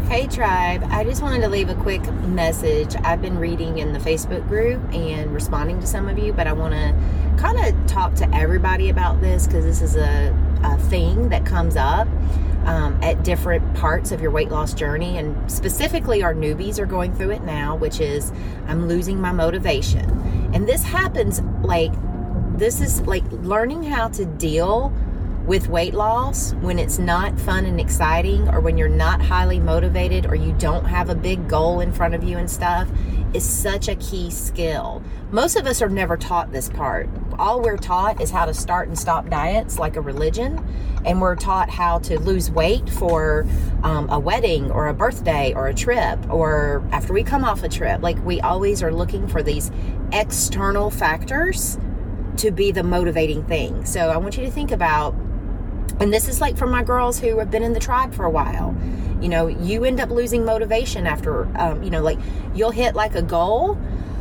Hey tribe, I just wanted to leave a quick message. I've been reading in the Facebook group and responding to some of you, but I want to kind of talk to everybody about this because this is a thing that comes up at different parts of your weight loss journey, and specifically our newbies are going through it now, which is I'm losing my motivation. And this happens this is learning how to deal with weight loss when it's not fun and exciting, or when you're not highly motivated, or you don't have a big goal in front of you and stuff, is such a key skill. Most of us are never taught this part. All we're taught is how to start and stop diets like a religion, and we're taught how to lose weight for a wedding or a birthday or a trip, or after we come off a trip. We always are looking for these external factors to be the motivating thing. So I want you to think about, and this is for my girls who have been in the tribe for a while, you end up losing motivation after, you'll hit a goal.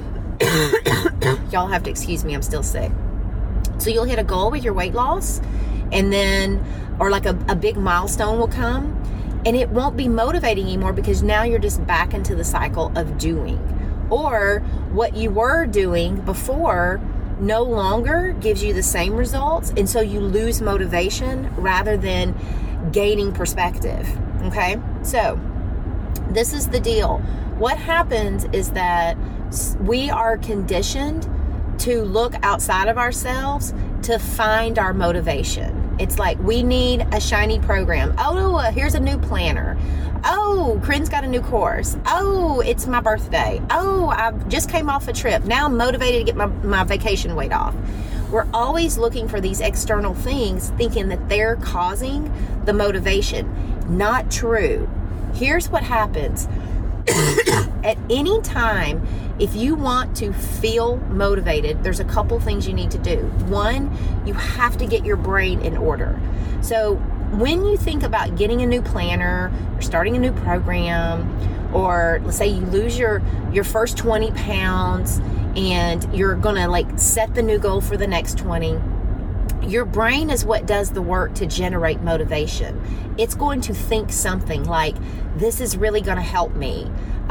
Y'all have to excuse me, I'm still sick. So you'll hit a goal with your weight loss, and then, or a big milestone will come, and it won't be motivating anymore because now you're just back into the cycle of doing. Or what you were doing before no longer gives you the same results, and so you lose motivation rather than gaining perspective. Okay, so this is the deal. What happens is that we are conditioned to look outside of ourselves to find our motivation. It's we need a shiny program. Oh, here's a new planner. Oh, Corinne's got a new course. Oh, it's my birthday. Oh, I just came off a trip. Now I'm motivated to get my vacation weight off. We're always looking for these external things, thinking that they're causing the motivation. Not true. Here's what happens. At any time, if you want to feel motivated, there's a couple things you need to do. One, you have to get your brain in order. So when you think about getting a new planner or starting a new program, or let's say you lose your first 20 pounds and you're going to set the new goal for the next 20, your brain is what does the work to generate motivation. It's going to think something like, this is really going to help me.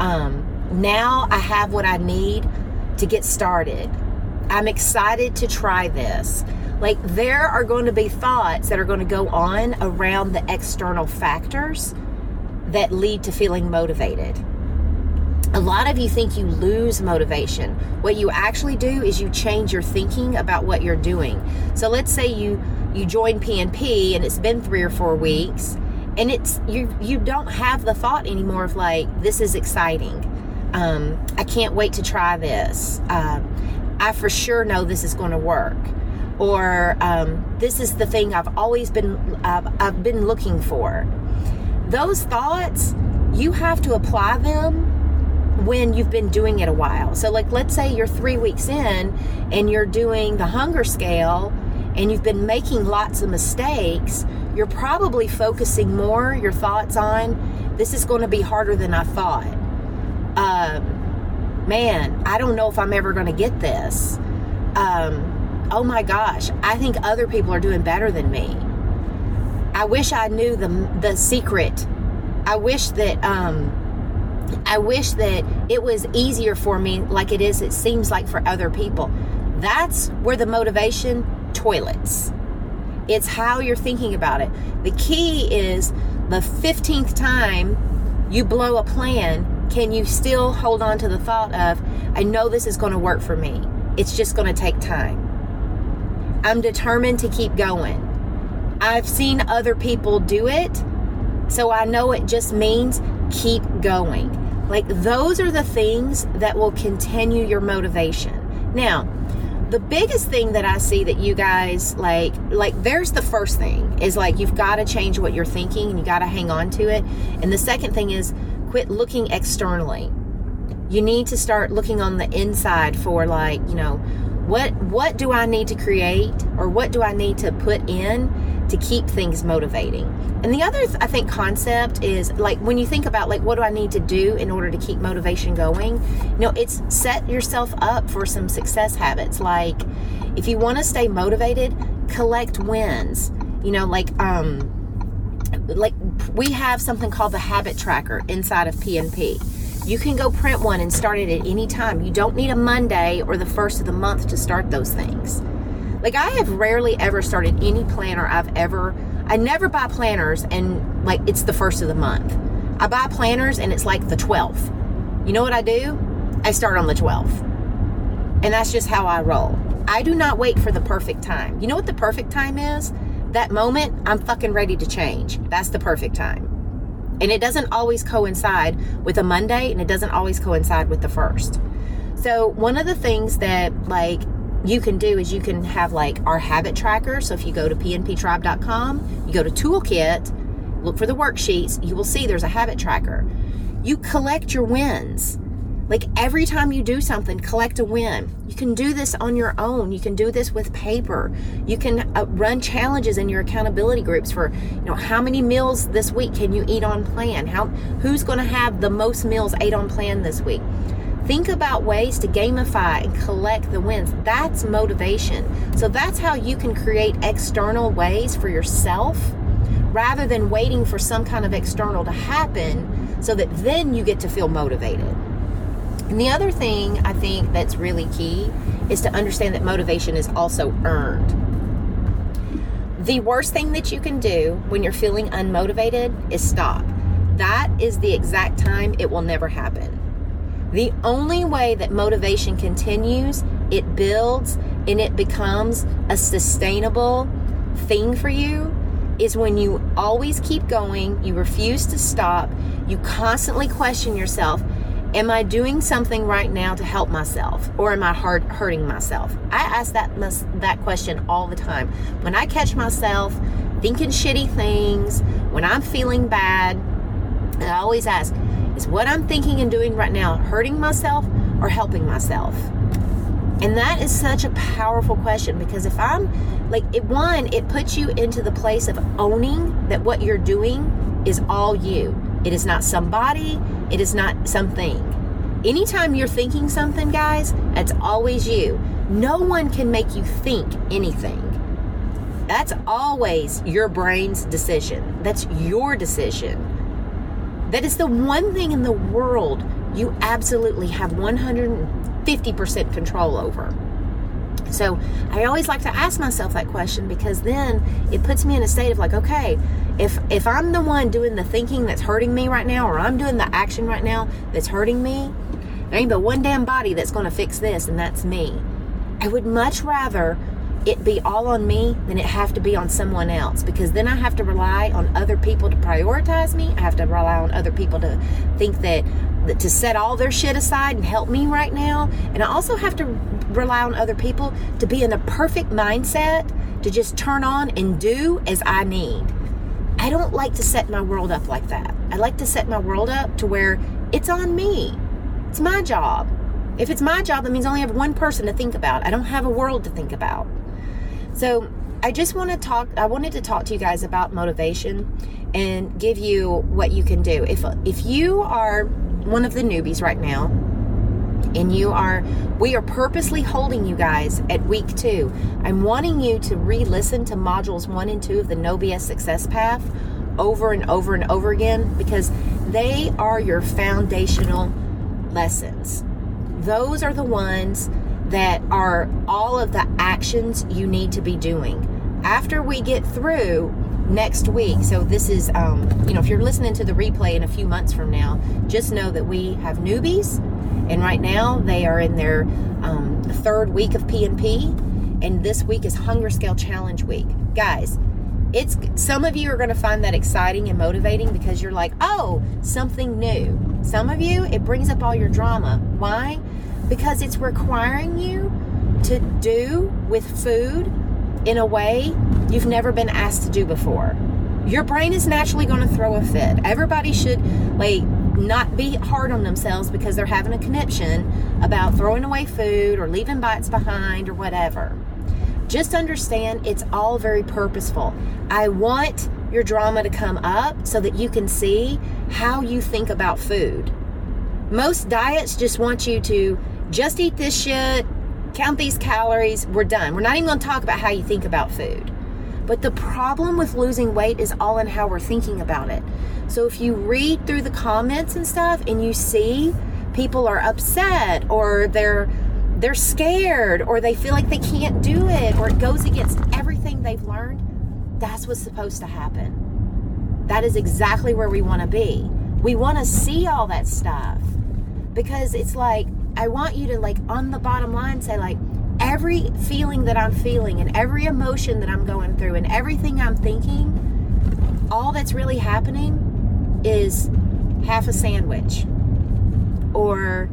Now I have what I need to get started. I'm excited to try this. There are going to be thoughts that are going to go on around the external factors that lead to feeling motivated. A lot of you think you lose motivation. What you actually do is you change your thinking about what you're doing. So let's say you join PNP and it's been 3 or 4 weeks, and it's you don't have the thought anymore of this is exciting. I can't wait to try this. I for sure know this is going to work. Or this is the thing I've been looking for. Those thoughts, you have to apply them when you've been doing it a while. So let's say you're 3 weeks in and you're doing the hunger scale and you've been making lots of mistakes. You're probably focusing more your thoughts on, this is going to be harder than I thought. Man, I don't know if I'm ever going to get this. Oh my gosh, I think other people are doing better than me. I wish I knew the secret. I wish that it was easier for me it seems like for other people. That's where the motivation toilets. It's how you're thinking about it. The key is the 15th time you blow a plan, can you still hold on to the thought of, I know this is going to work for me. It's just going to take time. I'm determined to keep going. I've seen other people do it, so I know it just means keep going. Those are the things that will continue your motivation. Now, the biggest thing that I see that you guys there's the first thing is you've got to change what you're thinking and you got to hang on to it. And the second thing is quit looking externally. You need to start looking on the inside for what do I need to create, or what do I need to put in to keep things motivating. And the other, I think, concept is when you think about what do I need to do in order to keep motivation going, it's set yourself up for some success habits. If you want to stay motivated, collect wins. we have something called the habit tracker inside of PNP. You can go print one and start it at any time. You don't need a Monday or the first of the month to start those things. Like, I have rarely ever started any planner I never buy planners and like it's the first of the month. I buy planners and it's like the 12th. You know what I do? I start on the 12th. And that's just how I roll. I do not wait for the perfect time. You know what the perfect time is? That moment I'm fucking ready to change. That's the perfect time. And it doesn't always coincide with a Monday, and it doesn't always coincide with the first. So one of the things that like you can do is you can have like our habit tracker. So if you go to pnptribe.com, you go to toolkit, look for the worksheets, you will see there's a habit tracker. You collect your wins. Like every time you do something, collect a win. You can do this on your own. You can do this with paper. You can run challenges in your accountability groups for, how many meals this week can you eat on plan? Who's going to have the most meals ate on plan this week? Think about ways to gamify and collect the wins. That's motivation. So that's how you can create external ways for yourself rather than waiting for some kind of external to happen so that then you get to feel motivated. And the other thing I think that's really key is to understand that motivation is also earned. The worst thing that you can do when you're feeling unmotivated is stop. That is the exact time it will never happen. The only way that motivation continues, it builds, and it becomes a sustainable thing for you is when you always keep going, you refuse to stop, you constantly question yourself, am I doing something right now to help myself, or am I hurting myself? I ask that question all the time. When I catch myself thinking shitty things, when I'm feeling bad, I always ask, is what I'm thinking and doing right now hurting myself or helping myself? And that is such a powerful question, because if I'm like, it puts you into the place of owning that what you're doing is all you. It is not somebody. It is not something. Anytime you're thinking something, guys, it's always you. No one can make you think anything. That's always your brain's decision. That's your decision. That is the one thing in the world you absolutely have 150% control over. So I always like to ask myself that question, because then it puts me in a state of like, okay, if I'm the one doing the thinking that's hurting me right now, or I'm doing the action right now that's hurting me, there ain't but one damn body that's going to fix this, and that's me. I would much rather it be all on me than it have to be on someone else, because then I have to rely on other people to prioritize me. I have to rely on other people to think that to set all their shit aside and help me right now. And I also have to rely on other people to be in a perfect mindset to just turn on and do as I need. I don't like to set my world up like that. I like to set my world up to where it's on me. It's my job. If it's my job, that means I only have one person to think about. I don't have a world to think about. So I wanted to talk to you guys about motivation and give you what you can do. If you are one of the newbies right now, and we are purposely holding you guys at week 2. I'm wanting you to re-listen to modules 1 and 2 of the No BS Success Path over and over and over again, because they are your foundational lessons. Those are the ones that are all of the actions you need to be doing. After we get through next week, so this is, if you're listening to the replay in a few months from now, just know that we have newbies, and right now they are in their 3rd week of PNP, and this week is Hunger Scale Challenge Week. Guys, some of you are going to find that exciting and motivating because you're like, oh, something new. Some of you, it brings up all your drama. Why? Because it's requiring you to do with food in a way you've never been asked to do before. Your brain is naturally going to throw a fit. Everybody should not be hard on themselves because they're having a conniption about throwing away food or leaving bites behind or whatever. Just understand it's all very purposeful. I want your drama to come up so that you can see how you think about food. Most diets just want you to just eat this shit, count these calories, we're done. We're not even going to talk about how you think about food. But the problem with losing weight is all in how we're thinking about it. So if you read through the comments and stuff and you see people are upset, or they're scared, or they feel like they can't do it, or it goes against everything they've learned, that's what's supposed to happen. That is exactly where we want to be. We want to see all that stuff, because it's like, I want you to, like, on the bottom line say, like, every feeling that I'm feeling and every emotion that I'm going through and everything I'm thinking, all that's really happening is half a sandwich or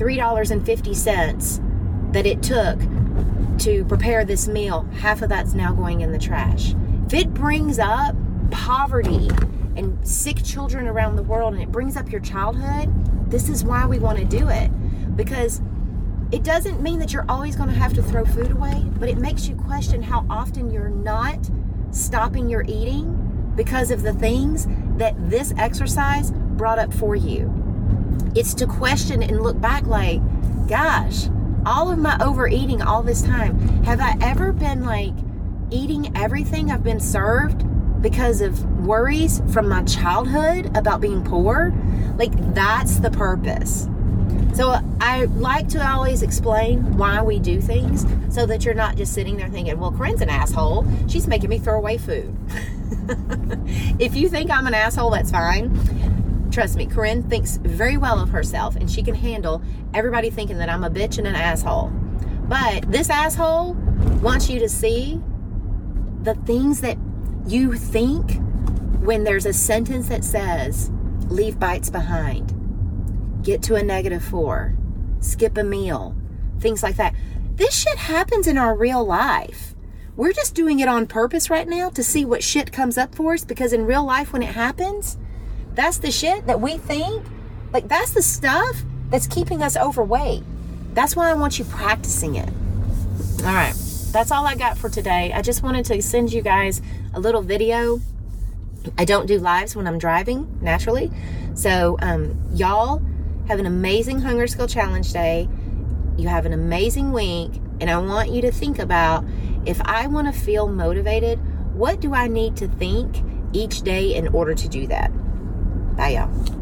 $3.50 that it took to prepare this meal. Half of that's now going in the trash. If it brings up poverty and sick children around the world, and it brings up your childhood, this is why we want to do it. Because it doesn't mean that you're always going to have to throw food away, but it makes you question how often you're not stopping your eating because of the things that this exercise brought up for you. It's to question and look back like, gosh, all of my overeating all this time, have I ever been like eating everything I've been served because of worries from my childhood about being poor? Like, that's the purpose. So I like to always explain why we do things, so that you're not just sitting there thinking, well, Corinne's an asshole. She's making me throw away food. If you think I'm an asshole, that's fine. Trust me, Corinne thinks very well of herself, and she can handle everybody thinking that I'm a bitch and an asshole. But this asshole wants you to see the things that you think when there's a sentence that says, leave bites behind, get to a -4, skip a meal, things like that. This shit happens in our real life. We're just doing it on purpose right now to see what shit comes up for us, because in real life, when it happens, that's the shit that we think, like, that's the stuff that's keeping us overweight. That's why I want you practicing it. All right. That's all I got for today. I just wanted to send you guys a little video. I don't do lives when I'm driving, naturally. So, y'all have an amazing Hunger Skill Challenge day. You have an amazing week. And I want you to think about, if I want to feel motivated, what do I need to think each day in order to do that? Bye, y'all.